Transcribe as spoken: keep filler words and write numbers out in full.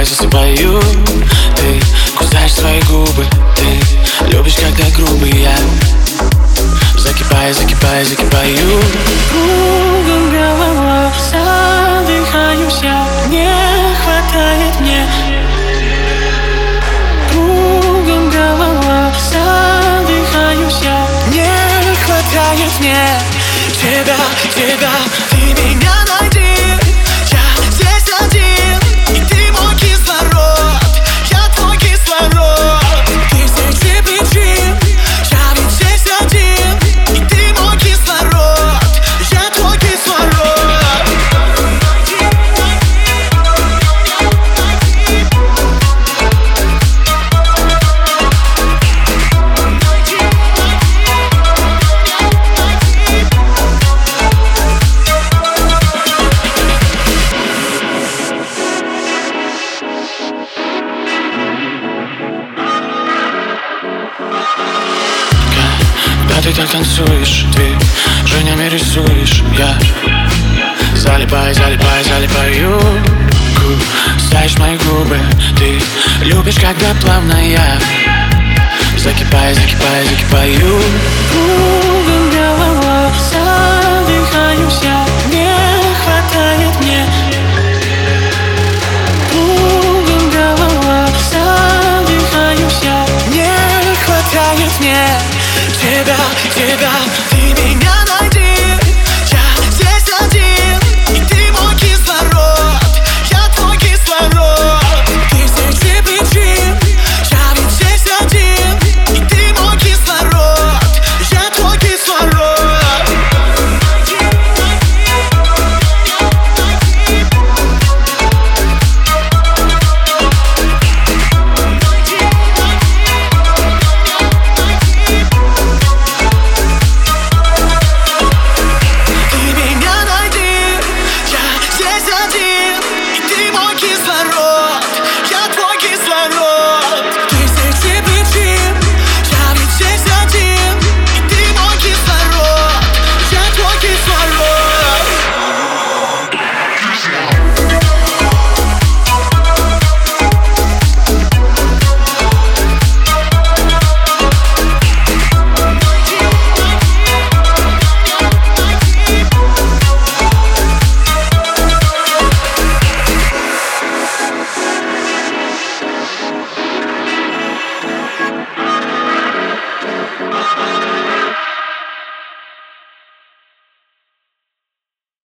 засыпаю. Ты кусаешь свои губы, ты любишь, когда грубый я. Закипаю, закипаю, закипаю. Кругом голова, задыхаюсь я, не хватает мне. Кругом голова, задыхаюсь я, не хватает мне. Тебя, тебя, ты меня найди. Я здесь один, и ты мой кислород. Я твой кислород. Тысячи причин, я ведь здесь один, и ты мой кислород. Я твой кислород. Когда ты так танцуешь, ты движениями рисуешь. Я залипаю, залипаю, залипаю. Кусаешь мои губы, ты любишь, когда плавно я. Закипаю, закипаю, закипаю.